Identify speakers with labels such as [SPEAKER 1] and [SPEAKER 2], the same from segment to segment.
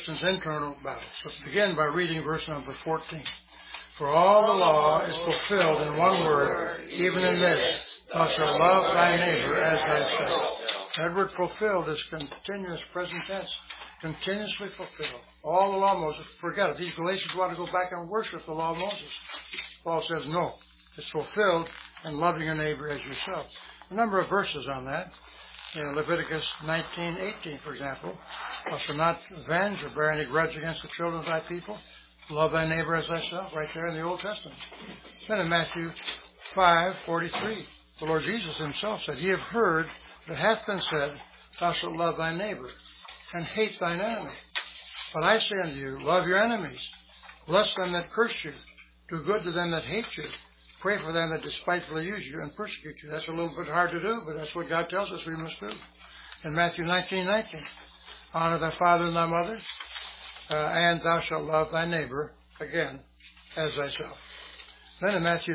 [SPEAKER 1] Christian's internal battle. So let's begin by reading verse number 14. For all the law is fulfilled in one word, even in this, thou shalt love thy neighbor as thyself. That word fulfilled is continuous present tense, continuously fulfilled. All the law of Moses, forget it. These Galatians want to go back and worship the law of Moses. Paul says no, it's fulfilled in loving your neighbor as yourself. A number of verses on that. In Leviticus 19:18, for example, thou shalt not avenge or bear any grudge against the children of thy people. Love thy neighbor as thyself, right there in the Old Testament. Then in Matthew 5:43, the Lord Jesus himself said, Ye have heard that it hath been said, Thou shalt love thy neighbor, and hate thine enemy. But I say unto you, love your enemies, bless them that curse you, do good to them that hate you, pray for them that despitefully use you and persecute you. That's a little bit hard to do, but that's what God tells us we must do. In Matthew 19:19, honor thy father and thy mother, and thou shalt love thy neighbor, again, as thyself. Then in Matthew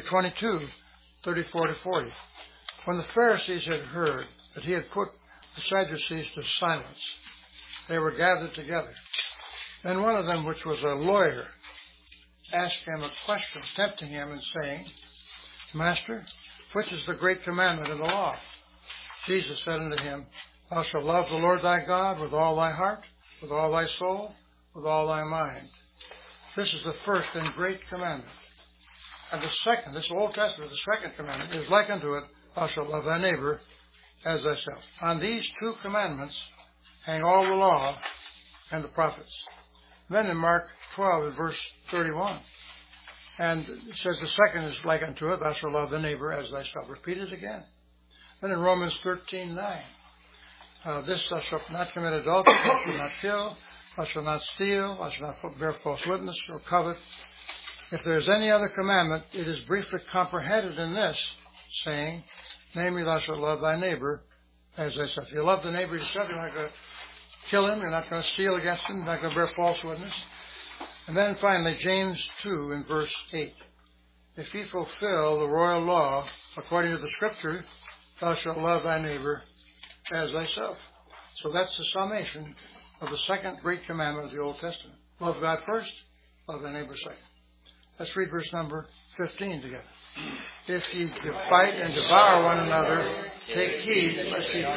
[SPEAKER 1] 22:34-40, when the Pharisees had heard that he had put the Sadducees to silence, they were gathered together. Then one of them, which was a lawyer, asked him a question, tempting him and saying, Master, which is the great commandment in the law? Jesus said unto him, Thou shalt love the Lord thy God with all thy heart, with all thy soul, with all thy mind. This is the first and great commandment. And the second, this Old Testament, the second commandment, is like unto it, Thou shalt love thy neighbor as thyself. On these two commandments hang all the law and the prophets. Then in Mark 12, in verse 31, and it says the second is like unto it, Thou shalt love the neighbor as thyself. Repeat it again. Then in Romans 13:9, this thou shalt not commit adultery, thou shalt not kill, thou shalt not steal, thou shalt not bear false witness or covet. If there is any other commandment, it is briefly comprehended in this, saying, namely, thou shalt love thy neighbor as thyself. If you love the neighbor yourself, you're not going to kill him, you're not going to steal against him, you're not going to bear false witness. And then finally, James 2 in verse 8. If ye fulfill the royal law according to the Scripture, thou shalt love thy neighbor as thyself. So that's the summation of the second great commandment of the Old Testament. Love God first, love thy neighbor second. Let's read verse number 15 together. If ye fight and devour one another, take heed lest ye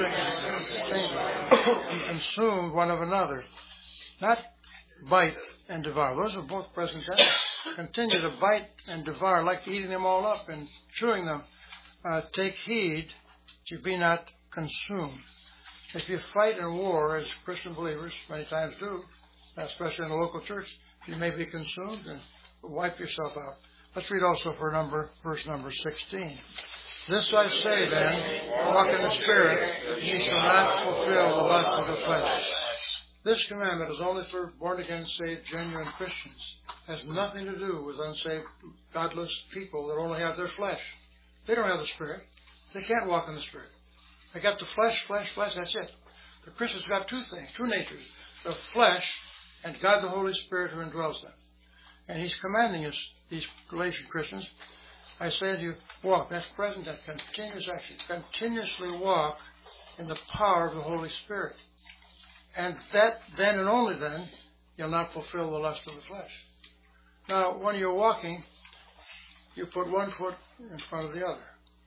[SPEAKER 1] consume one of another. Not bite and devour. Those are both present tense. Continue to bite and devour, like eating them all up and chewing them. Take heed that you be not consumed. If you fight in war, as Christian believers many times do, especially in a local church, you may be consumed and wipe yourself out. Let's read also for verse number 16. This I say then, walk in the Spirit, and ye shall not fulfill the lust of the flesh. This commandment is only for born-again, saved, genuine Christians. It has nothing to do with unsaved, godless people that only have their flesh. They don't have the Spirit. They can't walk in the Spirit. They got the flesh, that's it. The Christian's got two things, two natures. The flesh and God the Holy Spirit who indwells them. And he's commanding us, these Galatian Christians, I say to you, walk. That's present, that continuous action. Continuously walk in the power of the Holy Spirit. And that, then and only then, you'll not fulfill the lust of the flesh. Now, when you're walking, you put one foot in front of the other.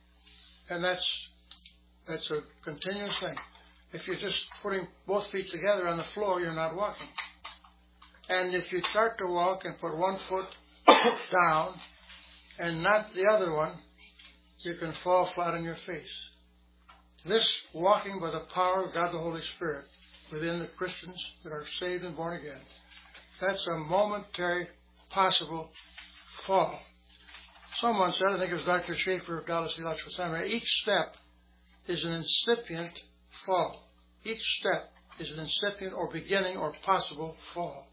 [SPEAKER 1] And that's a continuous thing. If you're just putting both feet together on the floor, you're not walking. And if you start to walk and put one foot down and not the other one, you can fall flat on your face. This walking by the power of God the Holy Spirit within the Christians that are saved and born again, that's a momentary possible fall. Someone said, I think it was Dr. Schaefer of Dallas Theological Seminary, each step is an incipient fall. Each step is an incipient or beginning or possible fall.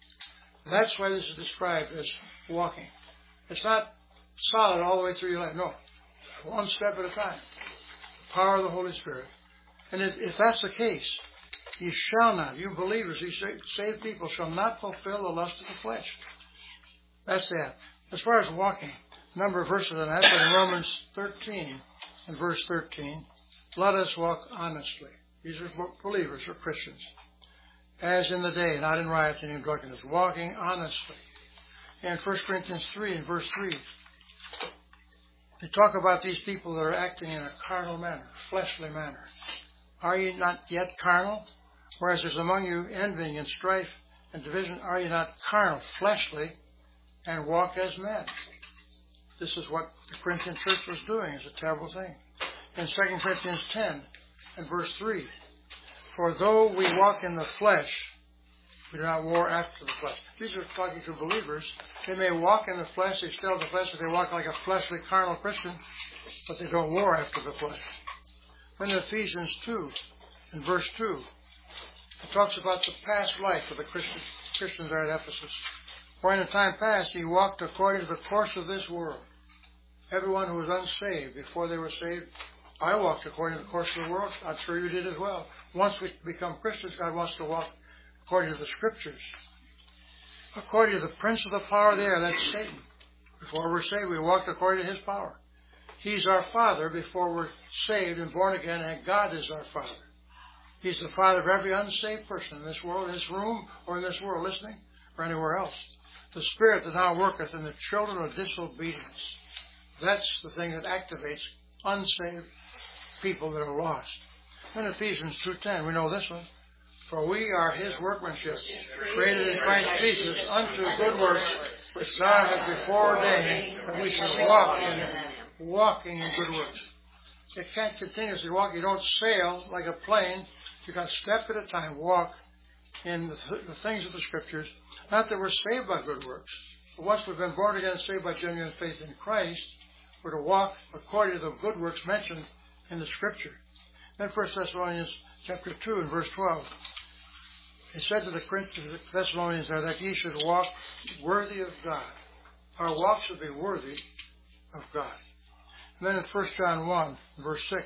[SPEAKER 1] That's why this is described as walking. It's not solid all the way through your life. No. One step at a time. The power of the Holy Spirit. And if that's the case, you shall not, you believers, you saved people, shall not fulfill the lust of the flesh. That's that. As far as walking, a number of verses on that, but in Romans 13, in verse 13, let us walk honestly. These are believers or Christians. as in the day, not in rioting and drunkenness, walking honestly. In 1 Corinthians 3 and verse 3, they talk about these people that are acting in a carnal manner, fleshly manner. Are ye not yet carnal? Whereas there's among you envying and strife and division, are ye not carnal, fleshly, and walk as men? This is what the Corinthian church was doing. It's a terrible thing. In 2 Corinthians 10 and verse 3, for though we walk in the flesh, we do not war after the flesh. These are talking to believers. They may walk in the flesh, they still the flesh, if they walk like a fleshly, carnal Christian, but they don't war after the flesh. Then in Ephesians 2 and verse 2, it talks about the past life of the Christians there at Ephesus. For in the time past he walked according to the course of this world. Everyone who was unsaved before they were saved, I walked according to the course of the world. I'm sure you did as well. Once we become Christians, God wants to walk according to the Scriptures. According to the prince of the power of the air, that's Satan. Before we're saved, we walked according to his power. He's our Father before we're saved and born again, and God is our Father. He's the Father of every unsaved person in this world, in this room, or in this world listening, or anywhere else. The Spirit that now worketh in the children of disobedience. That's the thing that activates unsaved people that are lost. In Ephesians 2:10, we know this one. For we are his workmanship, created in Christ Jesus unto good works, which God hath before ordained that we should walk in them, walking in good works. You can't continuously walk. You don't sail like a plane. You got step at a time walk in the things of the Scriptures. Not that we're saved by good works. But once we've been born again and saved by genuine faith in Christ, we're to walk according to the good works mentioned in the Scripture. Then 1 Thessalonians chapter 2 and verse 12. It said to the Thessalonians there that ye should walk worthy of God. Our walk should be worthy of God. And then in 1 John 1, verse 6,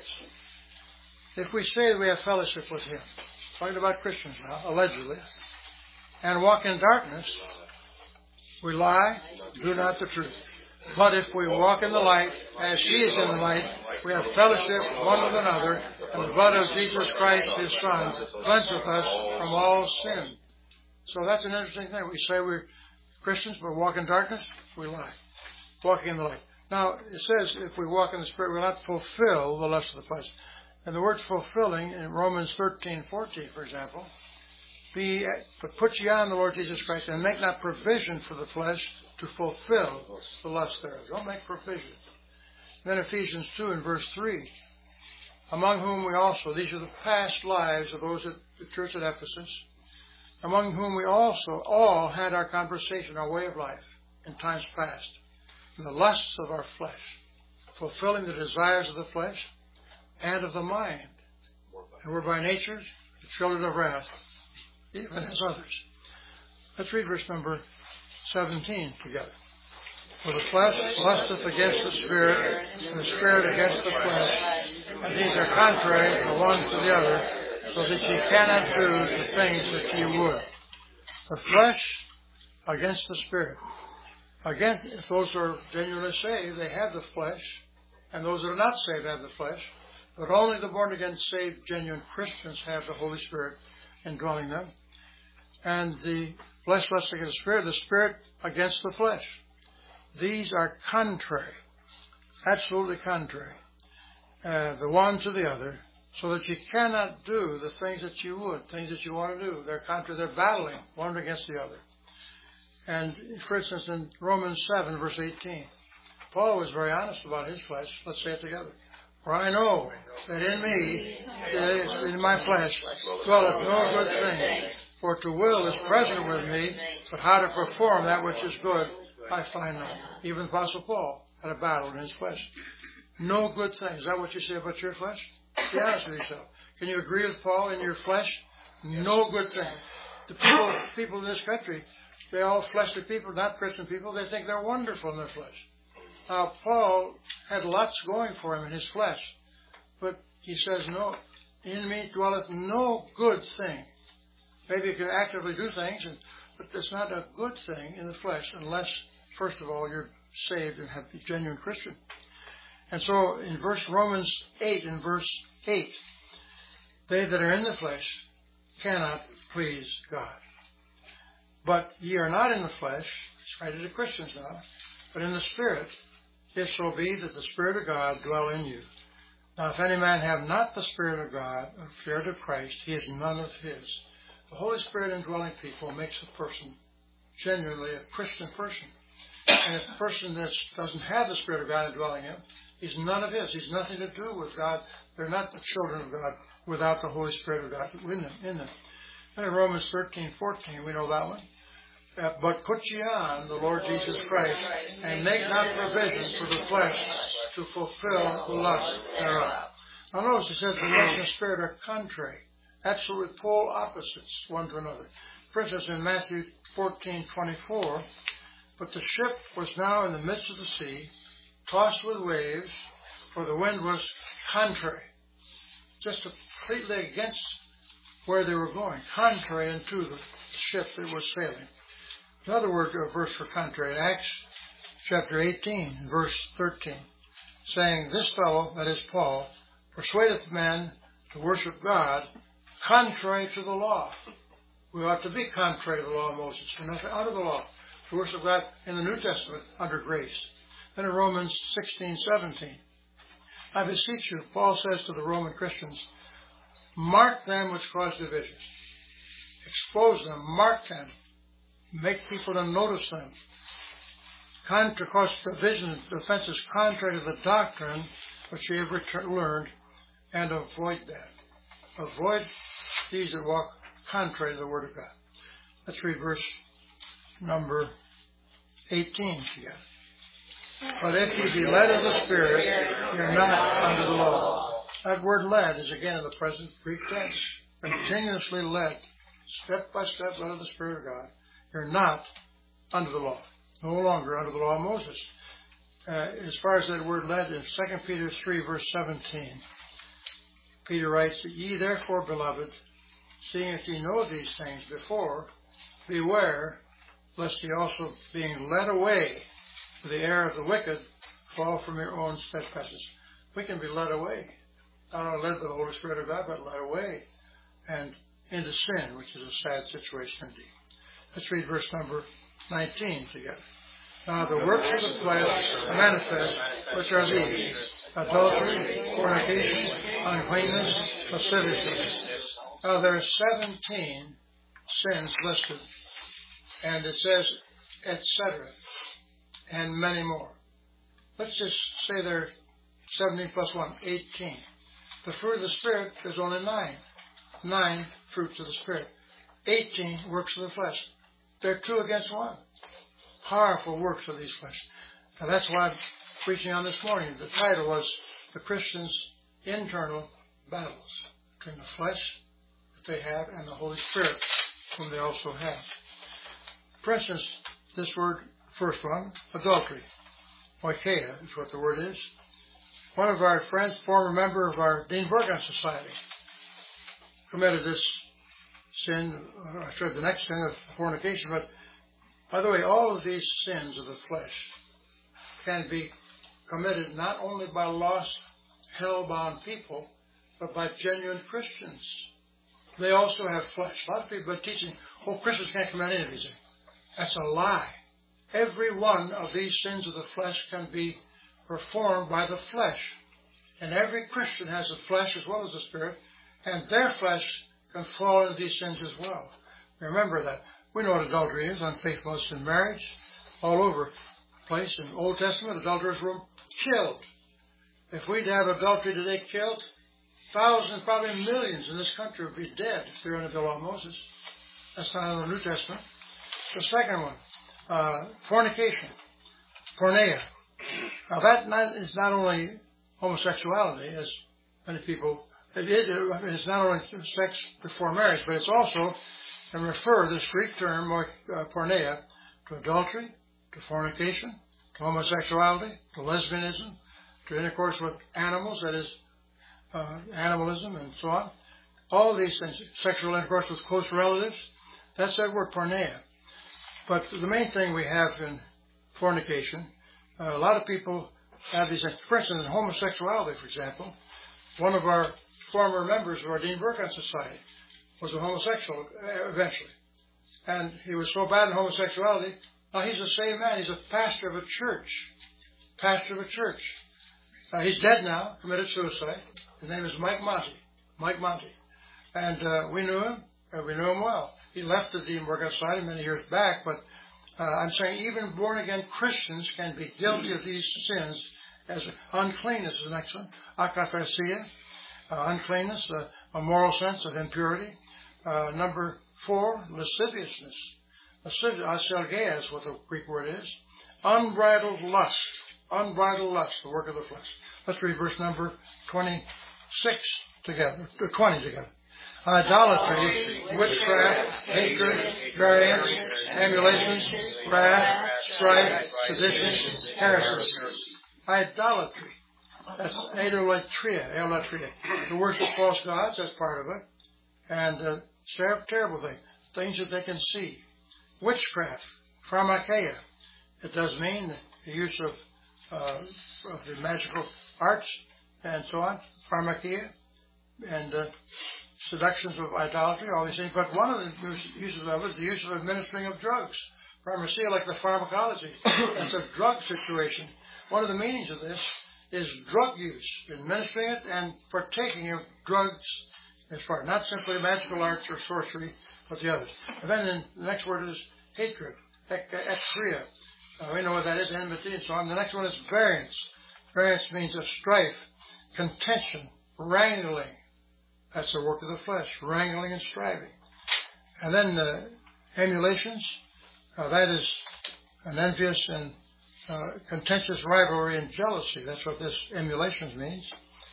[SPEAKER 1] if we say we have fellowship with him, talking about Christians now, allegedly, and walk in darkness, we lie, do not the truth. But if we walk in the light, as he is in the light, we have fellowship one with another, and the blood of Jesus Christ, his Son, cleanseth us from all sin. So that's an interesting thing. We say we're Christians, but walk in darkness, we lie. Walking in the light. Now, it says if we walk in the Spirit, we will not fulfill the lust of the flesh. And the word fulfilling in Romans 13:14, for example, but put ye on the Lord Jesus Christ, and make not provision for the flesh to fulfill the lust thereof. Don't make provision. Then Ephesians 2 and verse 3, among whom we also, these are the past lives of those at the church at Ephesus, among whom we also all had our conversation, our way of life in times past, in the lusts of our flesh, fulfilling the desires of the flesh and of the mind. And we're by nature the children of wrath, even as others. Let's read verse number 17 together. For the flesh lusteth against the Spirit, and the Spirit against the flesh, and these are contrary the one to the other, so that ye cannot do the things that ye would. The flesh against the Spirit. Again, if those who are genuinely saved, they have the flesh, and those that are not saved have the flesh, but only the born-again, saved, genuine Christians have the Holy Spirit indwelling them. And the flesh lusts against the Spirit against the flesh. These are contrary, absolutely contrary, the one to the other, so that you cannot do the things that you would, things that you want to do. They're contrary, they're battling one against the other. And, for instance, in Romans 7, verse 18, Paul was very honest about his flesh. Let's say it together. For I know that in me, in my flesh, dwelleth no good thing. For to will is present with me, but how to perform that which is good, I find not. Even Apostle Paul had a battle in his flesh. No good thing. Is that what you say about your flesh? Be honest with yourself. Can you agree with Paul in your flesh? No good thing. The people in this country, they're all fleshly people, not Christian people. They think they're wonderful in their flesh. Now, Paul had lots going for him in his flesh. But he says, no, in me dwelleth no good thing. Maybe you can actively do things, but it's not a good thing in the flesh unless, first of all, you're saved and have a genuine Christian. And so in Romans 8, in verse 8, they that are in the flesh cannot please God. But ye are not in the flesh, it's writing to Christians now, but in the Spirit, if so be that the Spirit of God dwell in you. Now if any man have not the Spirit of God, or the Spirit of Christ, he is none of his. The Holy Spirit indwelling people makes a person genuinely a Christian person. And if a person that doesn't have the Spirit of God indwelling him, he's none of his. He's nothing to do with God. They're not the children of God without the Holy Spirit of God in them. And in Romans 13:14, we know that one. But put ye on the Lord Jesus Christ, and make not provision for the flesh to fulfill the lust thereof. Now notice it says the flesh and the Spirit are contrary, absolute pole opposites one to another. For instance, in Matthew 14:24, but the ship was now in the midst of the sea, tossed with waves, for the wind was contrary. Just completely against where they were going, contrary unto the ship that was sailing. Another word, a verse for contrary, in Acts chapter 18, verse 13, saying, this fellow, that is Paul, persuadeth men to worship God contrary to the law. We ought to be contrary to the law of Moses. We're not out of the law. To worship God in the New Testament under grace. Then in Romans 16:17, I beseech you, Paul says to the Roman Christians, mark them which cause divisions. Expose them, mark them. Make people to notice them. To cause division and offenses contrary to the doctrine which ye have learned, and avoid that. Avoid these that walk contrary to the Word of God. Let's read verse number 18 together. But if ye be led of the Spirit, ye are not under the law. That word led is again in the present Greek tense. Continuously led, step by step, led of the Spirit of God. You're not under the law. No longer under the law of Moses. As far as that word led, in 2 Peter 3, verse 17, Peter writes, that ye therefore, beloved, seeing if ye know these things before, beware, lest ye also, being led away to the error of the wicked, fall from your own steadfastness. We can be led away. Not only led by the Holy Spirit of God, but led away and into sin, which is a sad situation indeed. Let's read verse number 19 together. Now the works of the flesh are manifest, which are these: adultery, fornication, uncleanness, lasciviousness. Now there are 17 sins listed, and it says, etc., and many more. Let's just say there are 17 plus 1, 18. The fruit of the Spirit, there's only 9. 9 fruits of the Spirit. 18 works of the flesh. They're 2 against 1. Powerful works of these flesh. Now that's why I'm preaching on this morning. The title was The Christian's Internal Battles between the flesh that they have and the Holy Spirit, whom they also have. For instance, this word, first one, adultery. Oikeia is what the word is. One of our friends, former member of our Dean Burgon Society, committed this sin, the next sin of fornication. But, by the way, all of these sins of the flesh can be committed not only by lost, hell-bound people, but by genuine Christians. They also have flesh. A lot of people are teaching, Christians can't commit any of these things. That's a lie. Every one of these sins of the flesh can be performed by the flesh. And every Christian has the flesh as well as the Spirit, and their flesh can fall into these sins as well. Remember that. We know what adultery is, unfaithfulness in marriage, all over the place. In the Old Testament, adulterers were killed. If we'd have adultery today killed, thousands, probably millions in this country would be dead if they're under the law of Moses. That's not in the New Testament. The second one, fornication, porneia. Now that is not only homosexuality, as many people, it's not only sex before marriage, but it's also, and refer this Greek term, porneia, to adultery, to fornication, to homosexuality, to lesbianism, to intercourse with animals, that is, animalism and so on. All these things, sexual intercourse with close relatives, that's that word porneia. But the main thing we have in fornication, a lot of people have these, for instance, in homosexuality, for example, one of our former members of our Dean Burgon Society was a homosexual eventually. And he was so bad in homosexuality, now he's a saved man. He's a pastor of a church. Pastor of a church. He's dead now, committed suicide. His name is Mike Monty. Mike Monty. And we knew him. We knew him well. He left the Demon Workout Society many years back, but I'm saying even born-again Christians can be guilty of these sins as uncleanness is the next one. Akaphasia, uncleanness, a moral sense of impurity. Number 4, lasciviousness. Aselgeia is what the Greek word is. Unbridled lust. Unbridled lust, the work of the flesh. Let's read verse number 26 together, 20 together. Idolatry, witchcraft, hatred, variance, emulations, wrath, strife, seditions, heresies. Idolatry. That's idolatria. The worship of false gods, that's part of it. And terrible thing. Things that they can see. Witchcraft, pharmakeia. It does mean the use of the magical arts and so on. Pharmakeia. And seductions of idolatry, all these things. But one of the uses of it is the use of administering of drugs. Pharmacia, like the pharmacology. That's a drug situation. One of the meanings of this is drug use, administering it and partaking of drugs as far. Not simply magical arts or sorcery, but the others. And then the next word is hatred, ekria. We know what that is, enmity and so on. The next one is variance. Variance means of strife, contention, wrangling. That's the work of the flesh, wrangling and striving. And then emulations, that is an envious and contentious rivalry and jealousy. That's what this emulations means.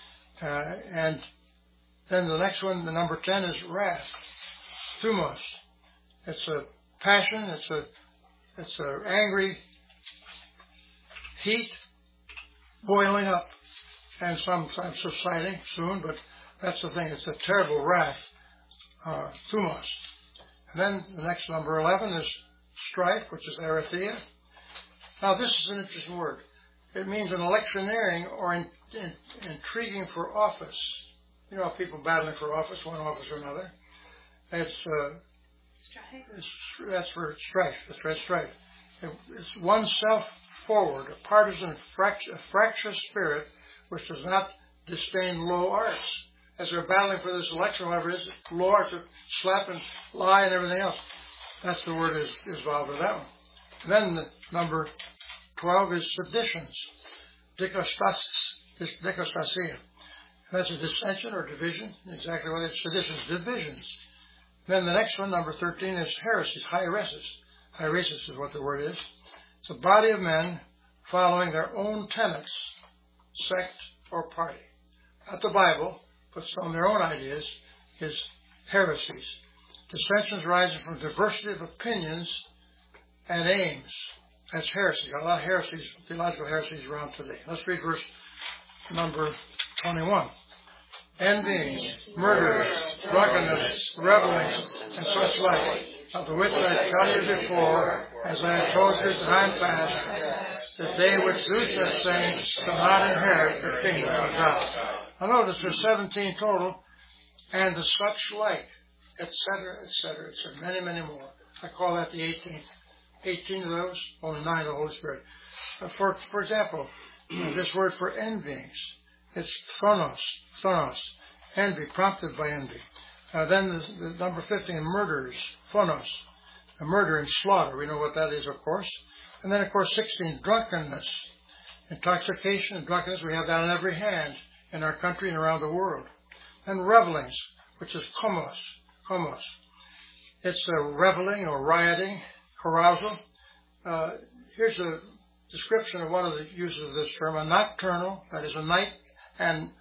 [SPEAKER 1] And then the next one, the number 10, is wrath, thumos. It's a passion, it's a angry heat boiling up and sometimes subsiding soon, but that's the thing. It's a terrible wrath, thumos. And then the next number 11 is strife, which is aletheia. Now this is an interesting word. It means an electioneering or intriguing for office. You know, people battling for office, one office or another. It's that's for strife. That's right, strife. It's oneself forward, a partisan, fractious spirit which does not disdain low arts. As they're battling for this election, whatever it is, low arts of slap and lie and everything else. That's the word is involved with that one. And then the number 12 is seditions, dikostasia. That's a dissension or division, exactly what it's seditions, divisions. Then the next one, number 13, is heresies, hieresis. Hieresis is what the word is. It's a body of men following their own tenets, sect or party. Not the Bible, but some of their own ideas, is heresies. Dissensions rising from diversity of opinions and aims. That's heresy. Got a lot of heresies, theological heresies around today. Let's read verse number 21. Envyings, murders, drunkenness, revelings, and such like, of the which I tell you before, as I have told you time past, that they which do such things shall not inherit the kingdom of God. Now notice there's 17 total, and the such like, etc., etc., etc., many, many more. I call that the 18th. 18 of those, only 9 of the Holy Spirit. For example, this word for envyings, it's thonos, envy, prompted by envy. Then the number 15, murders, phonos, a murder and slaughter. We know what that is, of course. And then, of course, 16, drunkenness, intoxication and drunkenness. We have that on every hand in our country and around the world. And revelings, which is komos. It's a reveling or rioting, carousal. Here's a description of one of the uses of this term, a nocturnal, that is a night and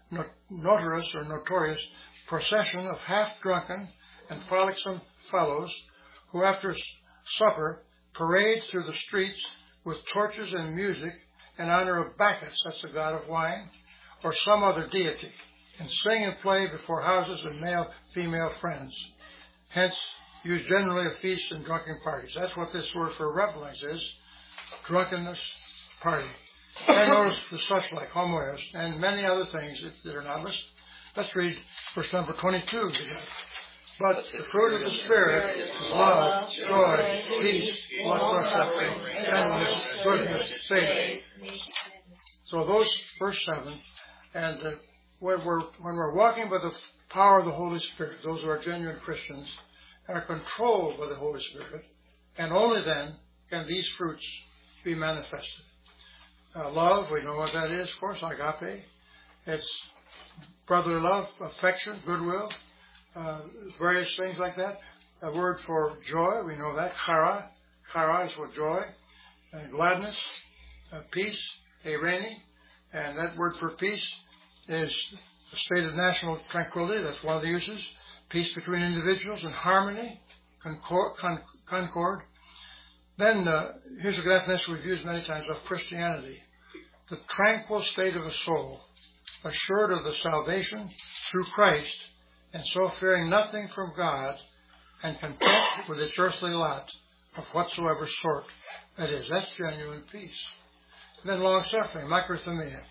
[SPEAKER 1] notorious procession of half-drunken and frolicsome fellows who after supper parade through the streets with torches and music in honor of Bacchus, that's the god of wine, or some other deity, and sing and play before houses of male-female friends. Hence, used generally of feasts and drunken parties. That's what this word for revelings is, drunkenness, party. And notice the such like, homoios, and many other things that are not listed. Let's read verse number 22 together. But the fruit of the Spirit is love, joy, peace, long-suffering, gentleness, goodness, faith. So those first 7, and when we're walking by the power of the Holy Spirit, those who are genuine Christians, are controlled by the Holy Spirit, and only then can these fruits be manifested. Love, we know what that is, of course, agape. It's brotherly love, affection, goodwill, various things like that. A word for joy, we know that, chara. Chara is for joy, gladness, peace, eirene, and that word for peace is a state of national tranquility. That's one of the uses. Peace between individuals and harmony, concord. Then here's a definition we've used many times of Christianity. The tranquil state of a soul, assured of the salvation through Christ, and so fearing nothing from God, and content with its earthly lot of whatsoever sort that is. That's genuine peace. And then long-suffering, makrothumia.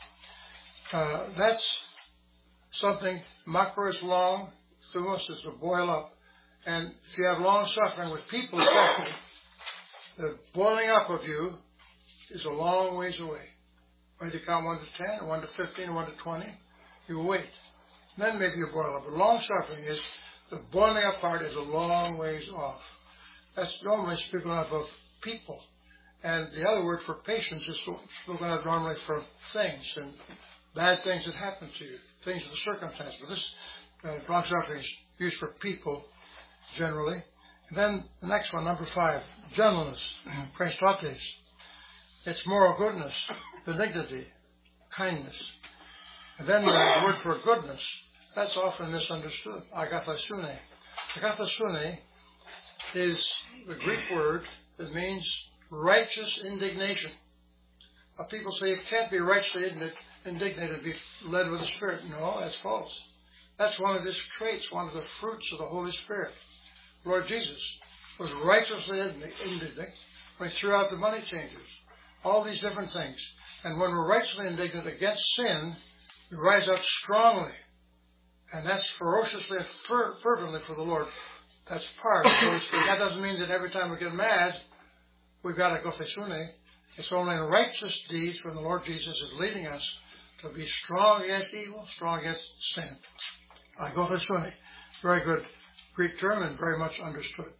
[SPEAKER 1] That's something, makro is long, thumos is to boil up. And if you have long-suffering with people, especially, the boiling up of you is a long ways away. When you count 1 to 10, 1 to 15, 1 to 20, you wait. Then maybe you boil up. But long-suffering is, the boiling up part is a long ways off. That's normally spoken of people. And the other word for patience is spoken of normally for things and bad things that happen to you, things of the circumstance. But this long-suffering is used for people generally. And then the next one, number 5, gentleness, Christotes. It's moral goodness, benignity, kindness. And then the word for goodness, that's often misunderstood, agathosune. Agathosune is the Greek word that means righteous indignation. People say it can't be righteously indignant and be led with the Spirit. No, that's false. That's one of his traits, one of the fruits of the Holy Spirit. Lord Jesus was righteously indignant when he threw out the money changers. All these different things. And when we're righteously indignant against sin, we rise up strongly. And that's ferociously and fervently for the Lord. That's part of the Holy Spirit. That doesn't mean that every time we get mad, we've got to go thesune. It's only in righteous deeds when the Lord Jesus is leading us to be strong against evil, strong against sin. Agathosune. Very good Greek term and very much understood.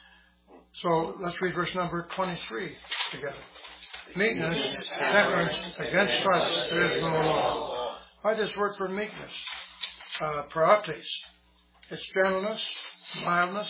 [SPEAKER 1] So let's read verse number 23 together. Meekness, temperance, against such there is no law. Why this word for meekness? Praotes. It's gentleness, mildness.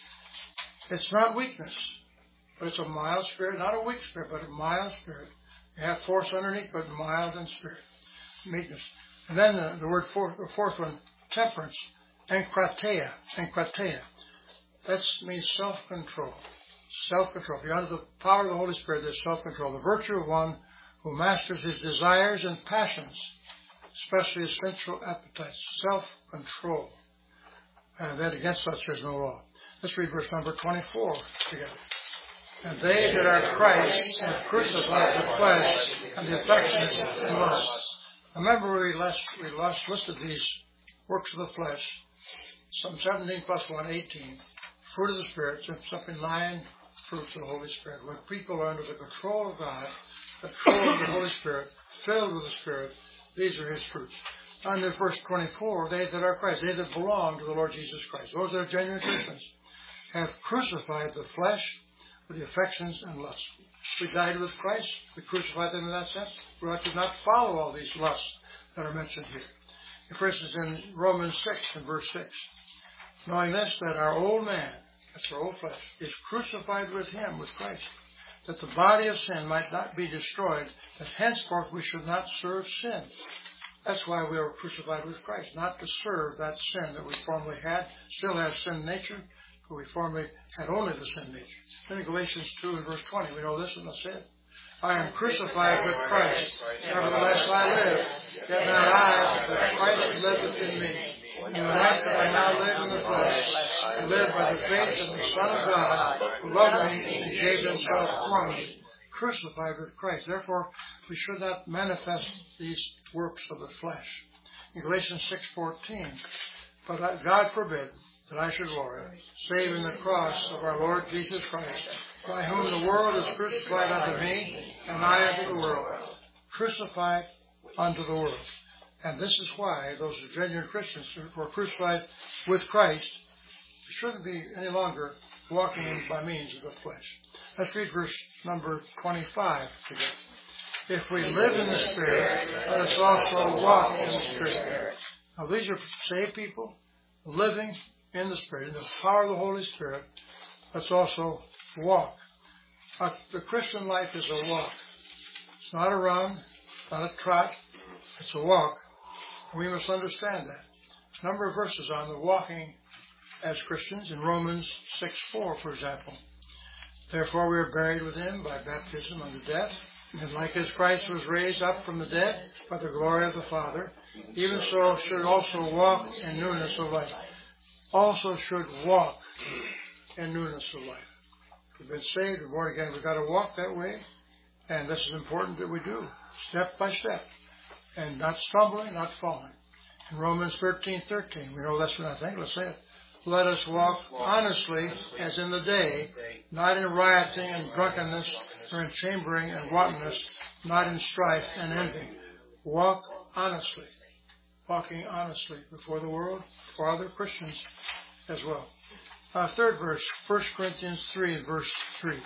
[SPEAKER 1] It's not weakness, but it's a mild spirit, not a weak spirit, but a mild spirit. You have force underneath, but mild in spirit. Meekness. And then the fourth one, temperance, enkrateia. Enkrateia. That means self-control. Self-control. If you're under the power of the Holy Spirit, there's self-control. The virtue of one who masters his desires and passions, especially his sensual appetites. Self-control. And then against such there's no law. Let's read verse number 24 together. And they that are Christ have crucified the flesh and the affections and lusts. Remember we last listed these works of the flesh. Some 17 plus 1, 18. Fruit of the Spirit, something 9 fruits of the Holy Spirit. When people are under the control of God, control of the Holy Spirit, filled with the Spirit, these are his fruits. And in verse 24, they that are Christ, they that belong to the Lord Jesus Christ, those that are genuine Christians, have crucified the flesh with the affections and lusts. We died with Christ. We crucified them in that sense. We ought to not follow all these lusts that are mentioned here. For instance, in Romans 6 and verse 6, knowing this, that our old man, that's our old flesh, is crucified with him, with Christ, that the body of sin might not be destroyed, that henceforth we should not serve sin. That's why we were crucified with Christ, not to serve that sin that we formerly had, still have sin nature, but we formerly had only the sin nature. Then in Galatians 2 and verse 20, we know this, and I said, I am crucified with Christ, nevertheless I live, yet not I, but Christ liveth in me. In the life that I now live in the flesh, I live by the faith of the Son of God, who loved me and gave himself for me, crucified with Christ. Therefore, we should not manifest these works of the flesh. In Galatians 6:14, but God forbid, that I should glory, save in the cross of our Lord Jesus Christ, by whom the world is crucified unto me, and I unto the world, crucified unto the world. And this is why those genuine Christians who are crucified with Christ shouldn't be any longer walking by means of the flesh. Let's read verse number 25 together. If we live in the Spirit, let us also walk in the Spirit. Now these are saved people living in the Spirit, in the power of the Holy Spirit. Let's also walk. The Christian life is a walk. It's not a run, not a trot. It's a walk. We must understand that. A number of verses on the walking as Christians in Romans 6:4, for example. Therefore we are buried with him by baptism unto death, and like as Christ was raised up from the dead by the glory of the Father, even so should also walk in newness of life. Also should walk in newness of life. We've been saved and born again. We've got to walk that way, and this is important that we do, step by step, and not stumbling, not falling. In Romans 13:13, we know that's what I think. Let's say it. Let us walk honestly as in the day, not in rioting and drunkenness, or in chambering and wantonness, not in strife and envy. Walk honestly. Walking honestly before the world, for other Christians as well. Third verse, 1 Corinthians 3, verse 3.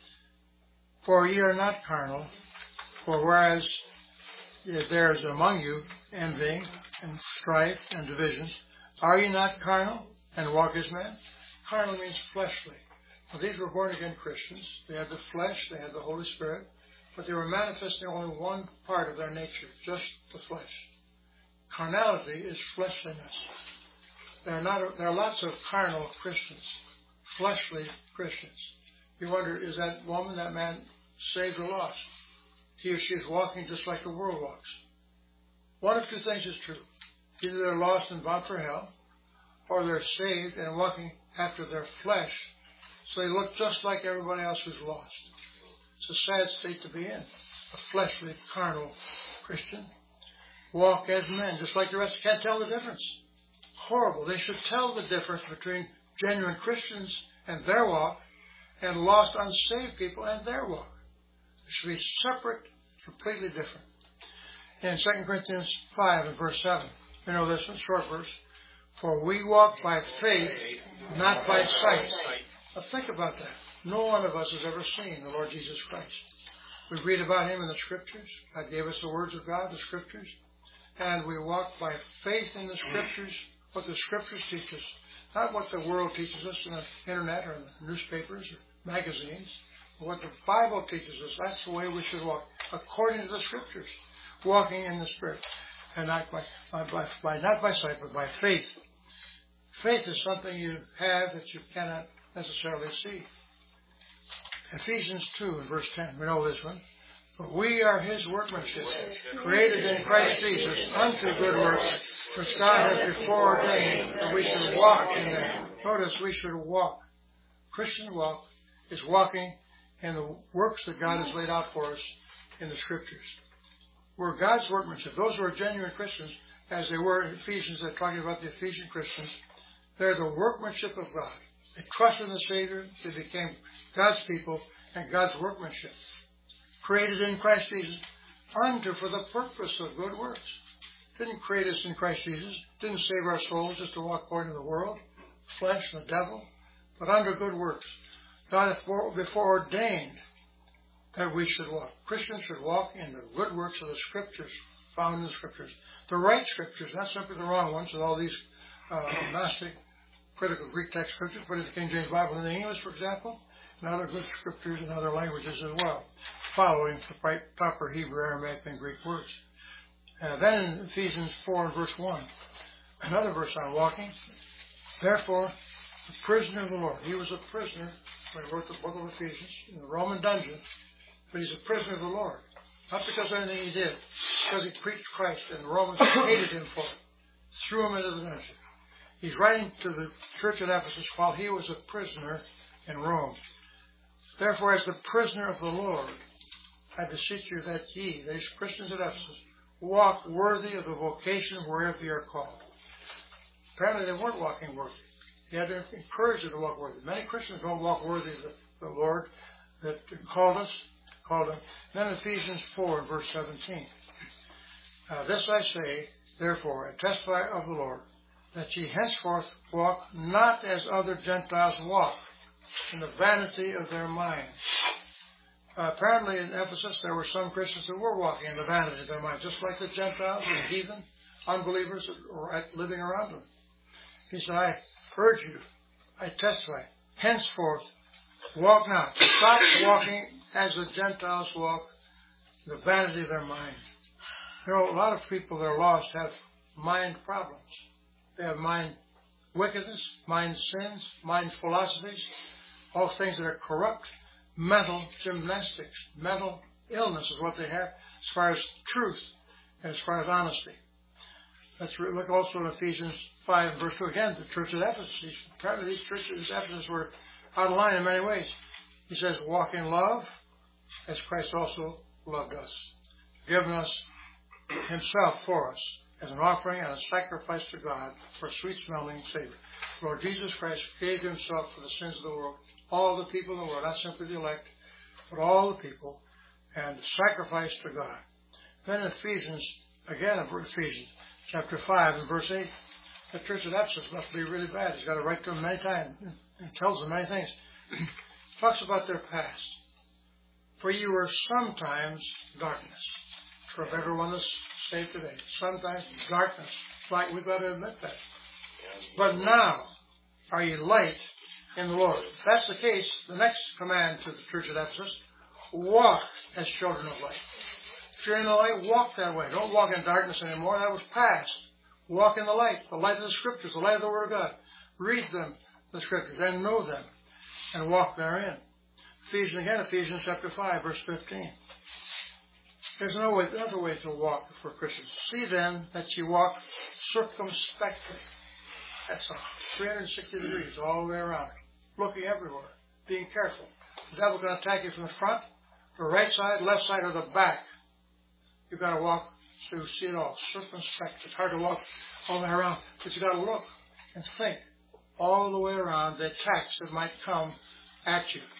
[SPEAKER 1] For ye are not carnal, for whereas there is among you envying and strife and divisions, are ye not carnal and walk as men? Carnal means fleshly. Now, these were born-again Christians. They had the flesh, they had the Holy Spirit, but they were manifesting only one part of their nature, just the flesh. Carnality is fleshliness. There are lots of carnal Christians, fleshly Christians. You wonder, is that woman, that man, saved or lost? He or she is walking just like the world walks. One of two things is true. Either they're lost and bound for hell, or they're saved and walking after their flesh, so they look just like everybody else who's lost. It's a sad state to be in, a fleshly, carnal Christian. Walk as men, just like the rest. Can't tell the difference. Horrible. They should tell the difference between genuine Christians and their walk, and lost, unsaved people and their walk. It should be separate, completely different. In 2 Corinthians 5 and verse 7, you know this one, short verse. For we walk by faith, not by sight. Now think about that. No one of us has ever seen the Lord Jesus Christ. We read about him in the Scriptures. God gave us the words of God, the Scriptures. And we walk by faith in the Scriptures, what the Scriptures teach us. Not what the world teaches us in the Internet or in the newspapers or magazines. But what the Bible teaches us. That's the way we should walk, according to the Scriptures. Walking in the Spirit. And not by sight, but by faith. Faith is something you have that you cannot necessarily see. Ephesians 2 and verse 10. We know this one. For we are his workmanship, created in Christ Jesus unto good works, which God has before ordained that we should walk in them. Notice we should walk. Christian walk is walking in the works that God has laid out for us in the Scriptures. We're God's workmanship. Those who are genuine Christians, as they were in Ephesians, they're talking about the Ephesian Christians, they're the workmanship of God. They trusted in the Savior. They became God's people and God's workmanship. Created in Christ Jesus unto for the purpose of good works. Didn't create us in Christ Jesus. Didn't save our souls just to walk according to the world, flesh, the devil, but under good works. God hath before ordained that we should walk. Christians should walk in the good works of the Scriptures, found in the Scriptures. The right Scriptures, not simply the wrong ones, with all these Gnostic, critical Greek text Scriptures, but in the King James Bible in the English, for example, and other good Scriptures in other languages as well, following the proper Hebrew, Aramaic, and Greek words. Then in Ephesians 4 and verse 1, another verse on walking. Therefore, the prisoner of the Lord. He was a prisoner when he wrote the book of Ephesians in the Roman dungeon, but he's a prisoner of the Lord. Not because of anything he did, because he preached Christ, and the Romans hated him for it. Threw him into the dungeon. He's writing to the church at Ephesus while he was a prisoner in Rome. Therefore, as the prisoner of the Lord, I beseech you that ye, these Christians at Ephesus, walk worthy of the vocation whereof ye are called. Apparently they weren't walking worthy. He had to encourage them to walk worthy. Many Christians don't walk worthy of the Lord that called us. Then Ephesians 4, verse 17. This I say, therefore, and testify of the Lord, that ye henceforth walk not as other Gentiles walk, in the vanity of their mind. Apparently in Ephesus there were some Christians who were walking in the vanity of their mind, just like the Gentiles and heathen, unbelievers that were living around them. He said, I urge you, I testify, henceforth walk not. Stop walking as the Gentiles walk, the vanity of their mind. You know, a lot of people that are lost have mind problems. They have mind wickedness, mind sins, mind philosophies, all things that are corrupt, mental gymnastics, mental illness is what they have as far as truth and as far as honesty. Let's look also in Ephesians 5, verse 2. Again, the church of Ephesus. Apparently these churches of Ephesus were out of line in many ways. He says, walk in love as Christ also loved us, giving us himself for us as an offering and a sacrifice to God for a sweet-smelling Savior. Lord Jesus Christ gave himself for the sins of the world, all the people in the world, not simply the elect, but all the people, and sacrifice to God. Then in Ephesians, chapter 5 and verse 8, the church of Ephesus must be really bad. He's got to write to them many times and tells them many things. Talks about their past. For you were sometimes darkness. For everyone that's saved today, sometimes darkness. Like we've got to admit that. But now are you light in the Lord. If that's the case, the next command to the church at Ephesus, walk as children of light. If you're in the light, walk that way. Don't walk in darkness anymore. That was past. Walk in the light of the Scriptures, the light of the Word of God. Read them, the Scriptures, and know them, and walk therein. Ephesians chapter 5, verse 15. There's another way to walk for Christians. See then that you walk circumspectly. That's 360 degrees all the way around. Looking everywhere. Being careful. The devil can attack you from the front, the right side, left side, or the back. You've got to walk to see it all. Circumspect. It's hard to walk all the way around, but you've got to look and think all the way around the attacks that might come at you.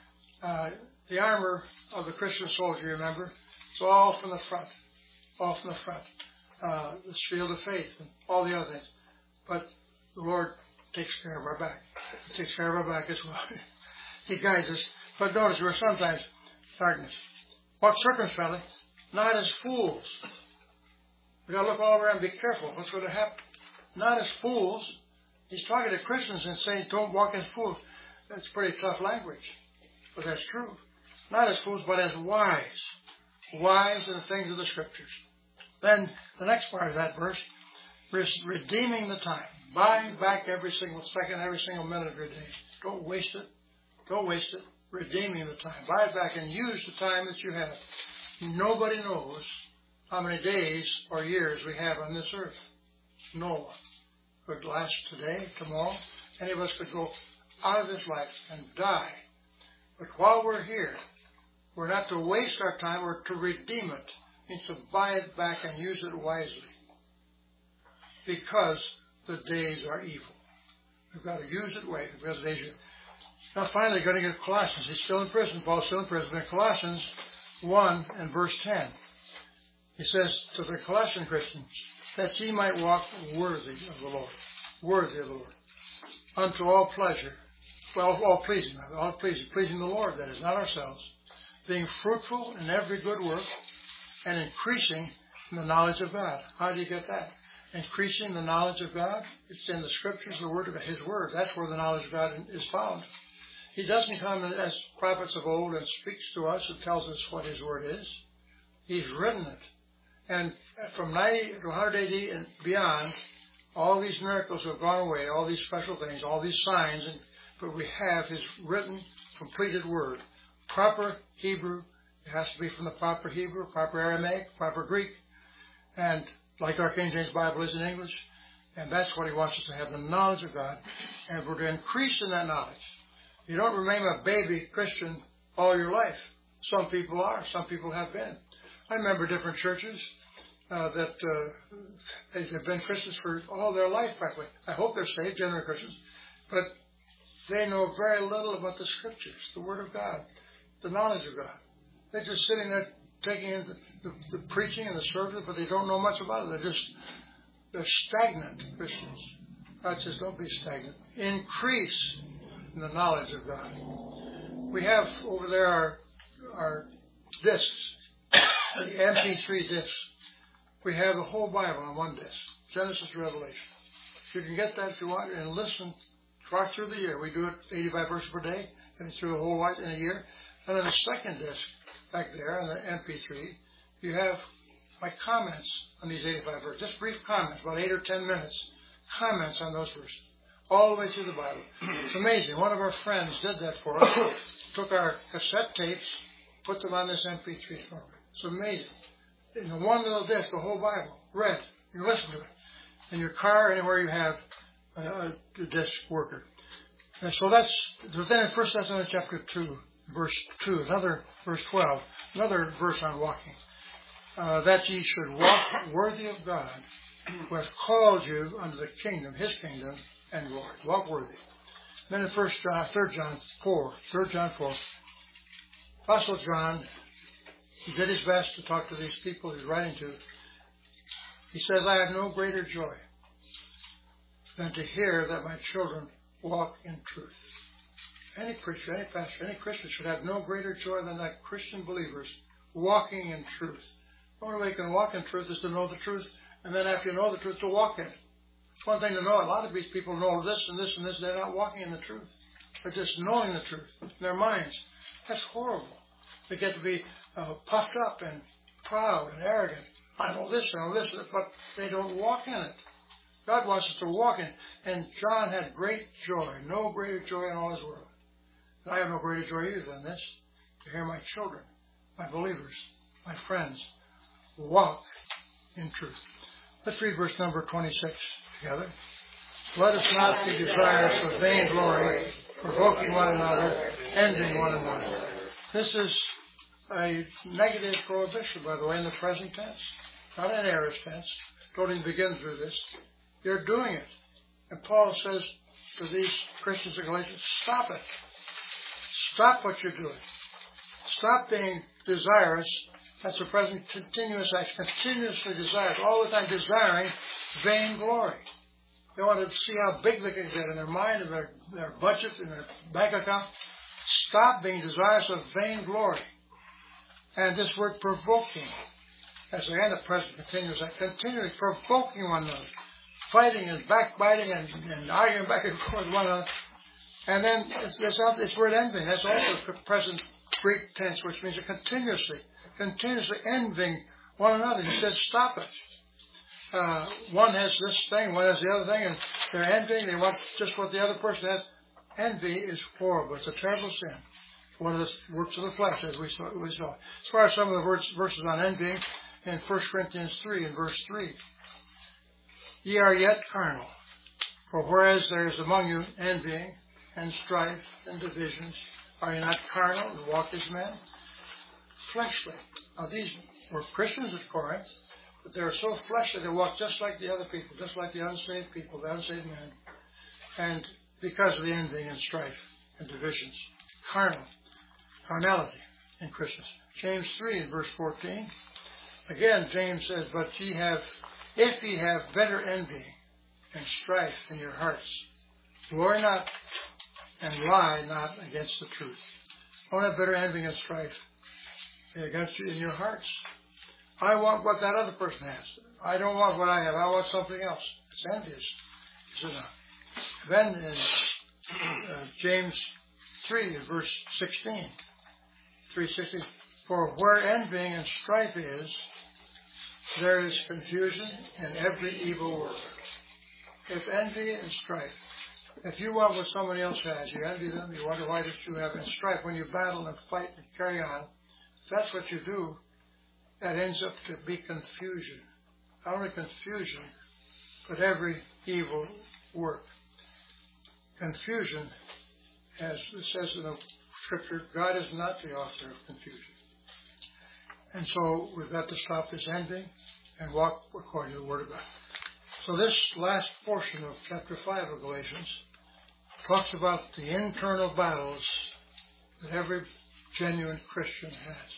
[SPEAKER 1] The armor of the Christian soldier, remember, it's all from the front. All from the front. The shield of faith and all the other things. But the Lord takes care of our back. He takes care of our back as well. He guides us. But notice we're sometimes darkness. Walk circumspectly, not as fools. We've got to look all around and be careful. What's going to happen? Not as fools. He's talking to Christians and saying, don't walk as fools. That's pretty tough language. But that's true. Not as fools, but as wise. Wise in the things of the Scriptures. Then the next part of that verse, redeeming the time. Buying back every single second, every single minute of your day. Don't waste it. Don't waste it. Redeeming the time. Buy it back and use the time that you have. Nobody knows how many days or years we have on this earth. No one. Could last today, tomorrow. Any of us could go out of this life and die. But while we're here, we're not to waste our time, we're to redeem it. It means to buy it back and use it wisely. Because the days are evil. We've got to use it wisely because the days are evil. Now finally, going to get Colossians. He's still in prison. Paul's still in prison. In Colossians 1 and verse 10, he says to the Colossian Christians, that ye might walk worthy of the Lord. Worthy of the Lord. Unto all pleasure. Well, all pleasing. Pleasing the Lord, that is, not ourselves. Being fruitful in every good work and increasing in the knowledge of God. How do you get that? Increasing the knowledge of God. It's in the Scriptures, the Word of His Word. That's where the knowledge of God is found. He doesn't come as prophets of old and speaks to us and tells us what His Word is. He's written it. And from 90 to 100 AD and beyond, all these miracles have gone away, all these special things, all these signs, but we have His written, completed Word. Proper Hebrew. It has to be from the proper Hebrew, proper Aramaic, proper Greek, and like our King James Bible is in English. And that's what He wants us to have, the knowledge of God. And we're to increase in that knowledge. You don't remain a baby Christian all your life. Some people are. Some people have been. I remember different churches that have been Christians for all their life, frankly. I hope they're saved, genuine Christians. But they know very little about the Scriptures, the Word of God, the knowledge of God. They're just sitting there taking in the preaching and the service, but they don't know much about it. They're stagnant Christians. God says, don't be stagnant. Increase in the knowledge of God. We have over there our discs, the MP3 discs. We have the whole Bible on one disc, Genesis to Revelation. You can get that if you want and listen right through the year. We do it 85 verses per day, and through the whole Bible in a year. And then the second disc back there on the MP3, you have my comments on these 85 verses. Just brief comments, about 8 or 10 minutes, comments on those verses, all the way through the Bible. It's amazing. One of our friends did that for us. Took our cassette tapes, put them on this MP3 format. It's amazing. In the one little disc, the whole Bible, read. You listen to it. In your car, anywhere you have a disc worker. And so then in 1 Thessalonians chapter 2, verse 2, verse 12, another verse on walking. That ye should walk worthy of God, who hath called you unto the kingdom, his kingdom, and glory. Walk worthy. Then in 3 John 4, Apostle John, he did his best to talk to these people he's writing to. He says, I have no greater joy than to hear that my children walk in truth. Any preacher, any pastor, any Christian should have no greater joy than that Christian believers walking in truth. The only way you can walk in truth is to know the truth, and then after you know the truth, to walk in it. It's one thing to know. A lot of these people know this and this and this. They're not walking in the truth. They're just knowing the truth in their minds. That's horrible. They get to be puffed up and proud and arrogant. I know this, but they don't walk in it. God wants us to walk in it. And John had great joy, no greater joy in all his world. And I have no greater joy either than this, to hear my children, my believers, my friends, walk in truth. Let's read verse number 26 together. Let us not be desirous of vainglory, provoking one another, envying one another. This is a negative prohibition, by the way, in the present tense. Not an aorist tense. Don't even begin through this. You're doing it. And Paul says to these Christians in Galatia, stop it. Stop what you're doing. Stop being desirous. That's the present continuous action. Continuously desirous. All the time desiring vainglory. They want to see how big they can get in their mind, in their budget, in their bank account. Stop being desirous of vainglory. And this word provoking, that's again the present continuous action. Continually provoking one another. Fighting and backbiting and arguing back and forth with one another. And then this word envying, that's also the present Greek tense, which means continuously envying one another. He says, stop it. One has this thing, one has the other thing, and they're envying. They want just what the other person has. Envy is horrible. It's a terrible sin. One of the works of the flesh, as we saw. As far as some of the verses on envying, in 1 Corinthians 3, in verse 3, ye are yet carnal, for whereas there is among you envying and strife and divisions, are you not carnal and walk as men? Fleshly. Now these were Christians at Corinth, but they were so fleshly they walked just like the other people, just like the unsaved people, the unsaved men. And because of the envying and strife and divisions, carnality in Christians. James 3 in verse 14. Again, James says, but if ye have bitter envy and strife in your hearts, glory not and lie not against the truth. Don't have bitter envy and strife against you in your hearts. I want what that other person has. I don't want what I have. I want something else. It's envious. Is it not? Then in James 3, verse 16, 3:16, for where envying and strife is, there is confusion in every evil work. If envy and strife, if you want what somebody else has, you envy them, you wonder why don't you have, and strife, when you battle and fight and carry on, if that's what you do, that ends up to be confusion. Not only confusion, but every evil work. Confusion, as it says in the Scripture, God is not the author of confusion. And so we've got to stop this envy and walk according to the Word of God. So this last portion of chapter 5 of Galatians talks about the internal battles that every genuine Christian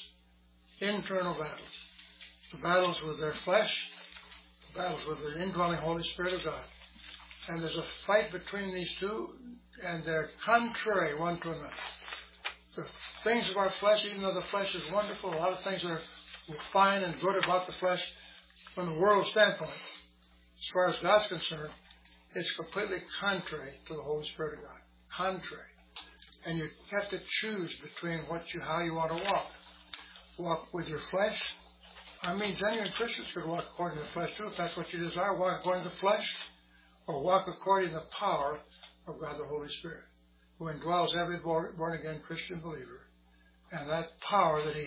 [SPEAKER 1] has. Internal battles. The battles with their flesh, the battles with the indwelling Holy Spirit of God. And there's a fight between these two, and they're contrary one to another. The things of our flesh, even though the flesh is wonderful, a lot of things that are fine and good about the flesh from the world's standpoint, as far as God's concerned, it's completely contrary to the Holy Spirit of God. Contrary. And you have to choose between how you want to walk. Walk with your flesh. I mean, genuine Christians could walk according to the flesh too, if that's what you desire. Walk according to the flesh, or walk according to the power of God the Holy Spirit, who indwells every born-again Christian believer. And that power that He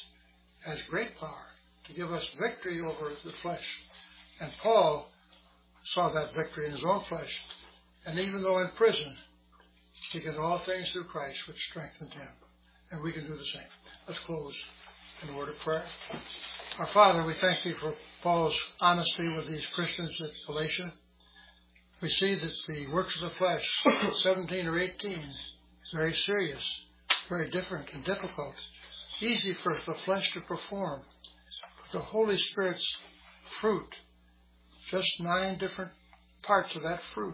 [SPEAKER 1] has great power to give us victory over the flesh. And Paul saw that victory in his own flesh. And even though in prison, he can do all things through Christ, which strengthened him. And we can do the same. Let's close in a word of prayer. Our Father, we thank Thee for Paul's honesty with these Christians at Galatia. We see that the works of the flesh, 17 or 18, is very serious, very different and difficult. Easy for the flesh to perform. But the Holy Spirit's fruit, just 9 different parts of that fruit.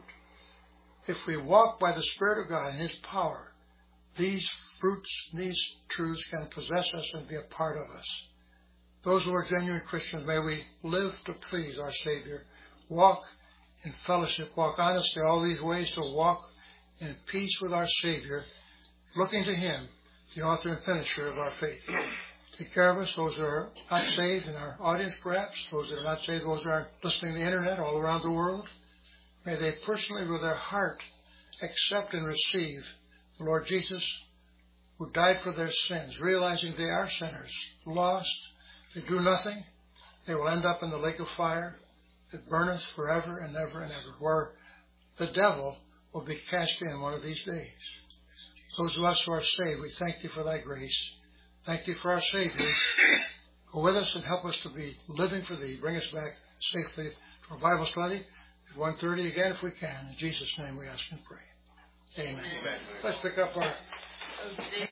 [SPEAKER 1] If we walk by the Spirit of God and His power, these fruits, these truths can possess us and be a part of us. Those who are genuine Christians, may we live to please our Savior, walk in fellowship, walk honestly, all these ways to walk in peace with our Savior, looking to Him, the author and finisher of our faith. Take care of us, those that are not saved in our audience perhaps, those that are not saved, those that are listening to the internet all around the world. May they personally with their heart accept and receive the Lord Jesus, who died for their sins, realizing they are sinners, lost, they do nothing. They will end up in the lake of fire that burneth forever and ever and ever, where the devil will be cast in one of these days. Those of us who are saved, we thank Thee for Thy grace. Thank Thee for our Savior. Go with us and help us to be living for Thee. Bring us back safely to our Bible study at 1:30 again if we can. In Jesus' name we ask and pray. Amen. Let's pick up our...